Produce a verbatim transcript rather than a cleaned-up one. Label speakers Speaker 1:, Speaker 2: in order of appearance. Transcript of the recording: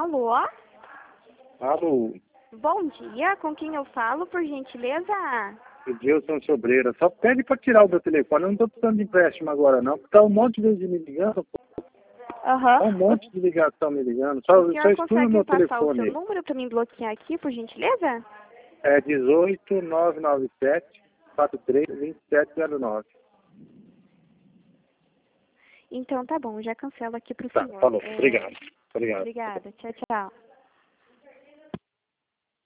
Speaker 1: Alô?
Speaker 2: Alô,
Speaker 1: Bom dia, com quem eu falo, por gentileza?
Speaker 2: Edilson Sobreira. Só pede para tirar o meu telefone. Eu não estou precisando de empréstimo agora, não. Porque tá um monte de vezes me ligando. Pô.
Speaker 1: Aham.
Speaker 2: Tá um monte de ligação me ligando. Só,
Speaker 1: O
Speaker 2: só
Speaker 1: senhor
Speaker 2: exclui o
Speaker 1: consegue
Speaker 2: meu
Speaker 1: passar o seu
Speaker 2: telefone.
Speaker 1: número para me bloquear aqui, por gentileza?
Speaker 2: É dezoito, nove nove sete, quatro três, dois sete zero nove.
Speaker 1: Então tá bom, já cancelo aqui pro
Speaker 2: Tá,
Speaker 1: senhor.
Speaker 2: falou.
Speaker 1: É,
Speaker 2: Obrigado. Obrigado.
Speaker 1: Obrigada, tchau, tchau.